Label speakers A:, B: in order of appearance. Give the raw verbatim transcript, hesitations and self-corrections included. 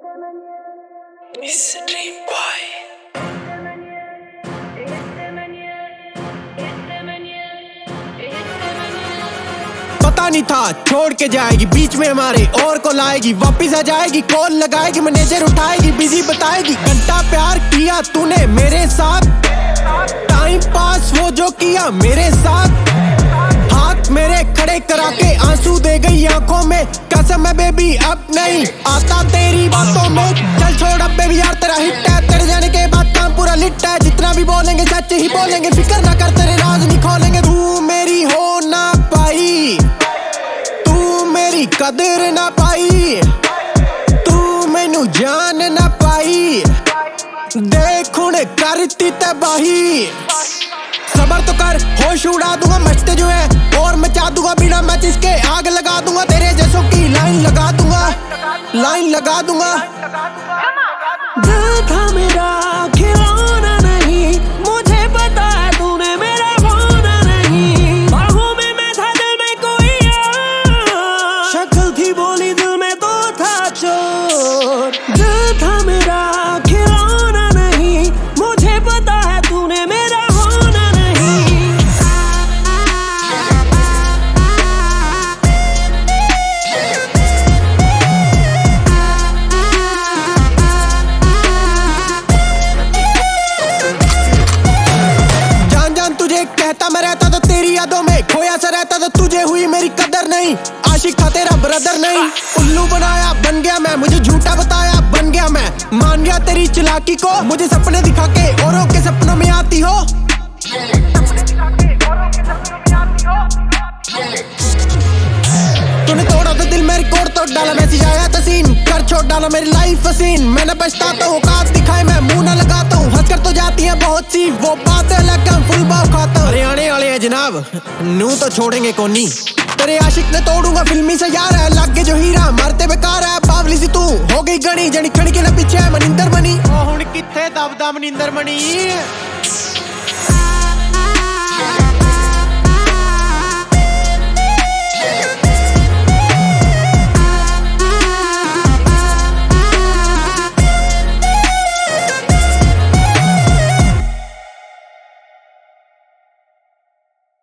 A: Miss Dream Boy.
B: पता नहीं था छोड़ के जाएगी बीच में हमारे और को लाएगी, वापिस आ जाएगी, कॉल लगाएगी, मैनेजर उठाएगी, बिजी बताएगी। घंटा प्यार किया तूने मेरे साथ, टाइम पास वो जो किया मेरे साथ, हाथ मेरे खड़े करा के आंसू दे गई आंखों में। कसम है बेबी अब नहीं आता तेरी बातों में। चल छोड़ अब बेबी यार तेरा हिट है, तेरे जाने के बाद काम पूरा लिट है। जितना भी बोलेंगे सच ही बोलेंगे, फिक्र ना कर तेरे राज नहीं खोलेंगे। तू मेरी हो ना पाई, तू मेरी कदर ना पाई, तू मैनू जान ना पाई, देख हुण करती तबाही। सबर तो कर होश उड़ा दूंगा मचते जो है और मचा दूंगा, बिना मैचिस के आग लगा दूंगा, तेरे जैसों की लाइन लगा दूंगा, लाइन लगा दूंगा।
C: दिल था मेरा खिलौना नहीं, मुझे पता है तूने मेरा होना नहीं। बाहों में मैं था दिल में कोई और, शक्ल थी बोली दिल में तो था चोर। दिल था मेरा खिलौना नहीं, मुझे पता है तूने मेरा होना नहीं।
B: जान जान तुझे कहता मैं रहता तो तेरी यादों में खोया सा रहता, तो तुझे हुई मेरी कदर नहीं। आशिक था तेरा ब्रदर नहीं, उल्लू बनाया बन गया मैं, मुझे झूठा बताया बन गया मैं, मान गया तेरी चालाकी को। मुझे सपने दिखा के औरों के सपनों में आती हो, तूने तोड़ा तो दिल मेरी कोड तोड़ डाला, मैसेज आया था सीन कर छोड़ डाला मेरी लाइफ हसीन। मैंने पछताता हूँ औकात दिखाए मैं मुंह ना लगाता हूँ, हंस कर तो जाती है बहुत सी वो बातें, लगा फुल बाव खाता हूँ। हरियाणे वाले हैं जनाब नू तो छोड़ेंगे कोनी, तेरे आशिक ने तोड़ूंगा फिल्मी से यार है, लागे जो हीरा मरते बेकार है। बावली सी तू हो गई गणी जनी खड़ी के ना पीछे है मनिंदर मनी, ओ हुण किथे दबदा मनिंदर मनी।